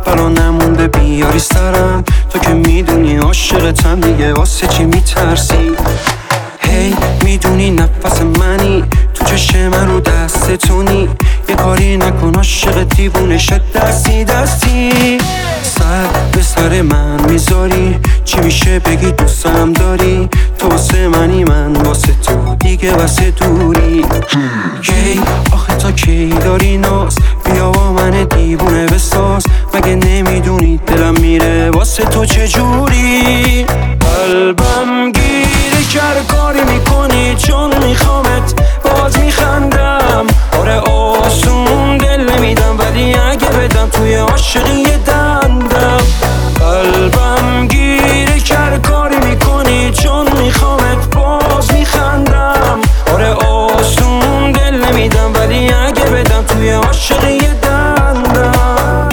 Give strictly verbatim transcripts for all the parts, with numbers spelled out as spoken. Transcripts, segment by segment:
بلا نمونده بیاری سرم. تو که میدونی عاشقتم دیگه واسه چی میترسی؟ هی hey, میدونی نفس منی تو چشم من رو دست تونی. یه کاری نکن عاشق دیوونه شد دستی دستی. سر به سر من میذاری چی میشه بگی دوستم داری. تو واسه منی من واسه تو دیگه واسه دوری. کی آخه تا کی داری ناز بیا با من دیوونه بساز. مگه نمیدونی دلم میره واسه تو چجوری؟ قلبم گیره کرد کاری میکنی چون میخوامت باز میخندم. آره آسون دل نمیدم ولی اگه بدم توی عاشقی دندم. قلبم گیره کرد کاری میکنی چون میخوامت باز میخندم. آره آسون دل نمیدم ولی اگه بدم توی عاشقی دندم.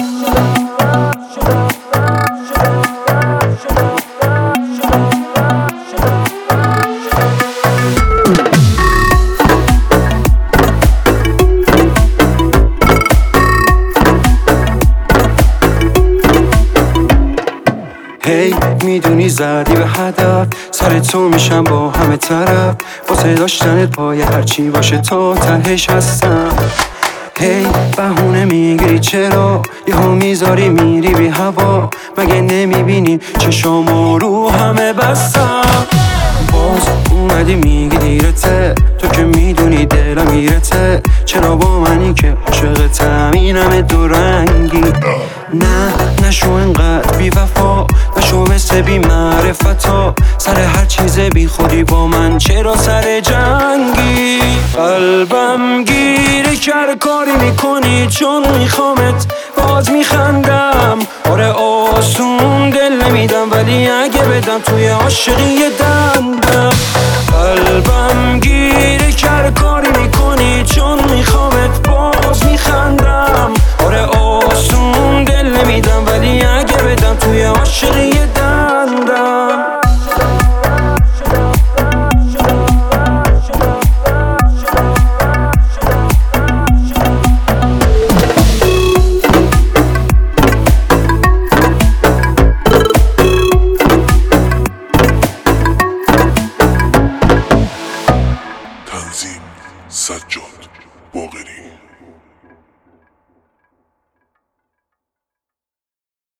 هی hey, میدونی زدی به هدف سر تو میشم با همه طرف. واسه داشتنت پای هرچی باشه تا تهش هستم. هی hey, بهونه میگیری چرا یهو میذاری میری بی هوا. مگه نمیبینی چشامو رو همه بستم. باز اومدی میگی دیرته تو که میدونی دلم میرته. چرا با منی که عاشقتم این همه دو رنگی؟ نه نشو انقدر بی وفا نشو مثل بی معرفتا. سر هر چیز بی خودی با من چرا سر جنگی؟ قلبم گیره کرد کاری میکنی چون میخوامت باز میخندم. آره آسون دل نمیدم ولی اگه بدم توی عاشقی دندم. قلبم گیره کرد کاری میکنی چون میخوامت باز میخندم. آره آسون دل نمیدم ولی اگه بدم توی عاشقی دندم. تنظیم سجاد.